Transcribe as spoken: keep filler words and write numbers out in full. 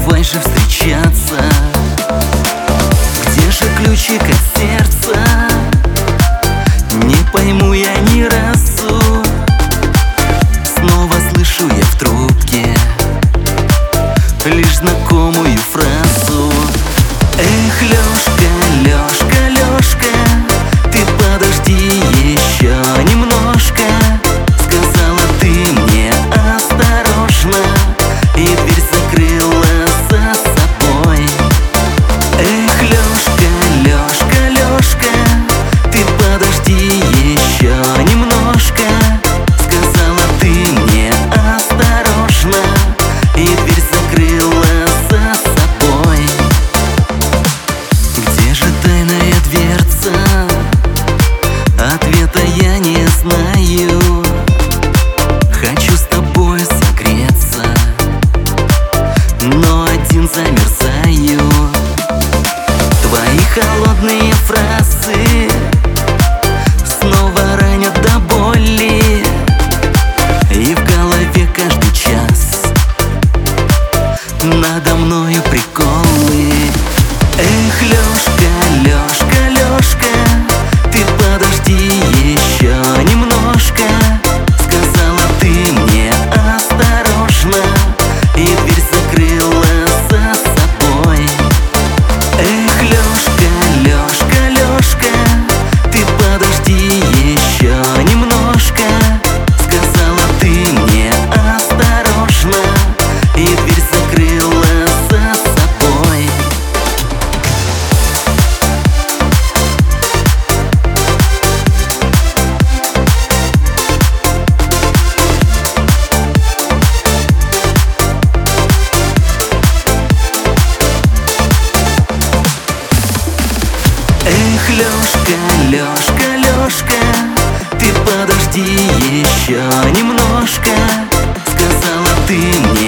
давай же встречаться. Где же ключик от сердца? Не пойму я ни разу. Снова слышу я в трубке лишь знакомую фразу: эх, Лёшка, Лёшка, Лёшка, ты подожди еще немножко. Сказала ты мне осторожно, и дверь закрыла за собой. Эх, Лёшка, Лёшка, Лёшка, ты подожди еще немножко. Сказала ты мне осторожно, и дверь закрыла за собой. Где же тайная дверца? Ответа я не знаю. Хочу с тобой согреться, но один замерзаю. Твои холодные фразы снова ранят до боли, и в голове каждый час надо мною приколы. Эх, Лёшка, Лёшка, Лёшка, ты подожди еще немножко. Сказала ты мне осторожно, и дверь закрыла за собой. Эх, Лёшка, Лёшка, Лёшка, ты подожди еще немножко. Сказала ты мне осторожно, и дверь закрыла за собой. Эх, Лёшка, Лёшка, Лёшка, ты подожди еще немножко. Сказала ты мне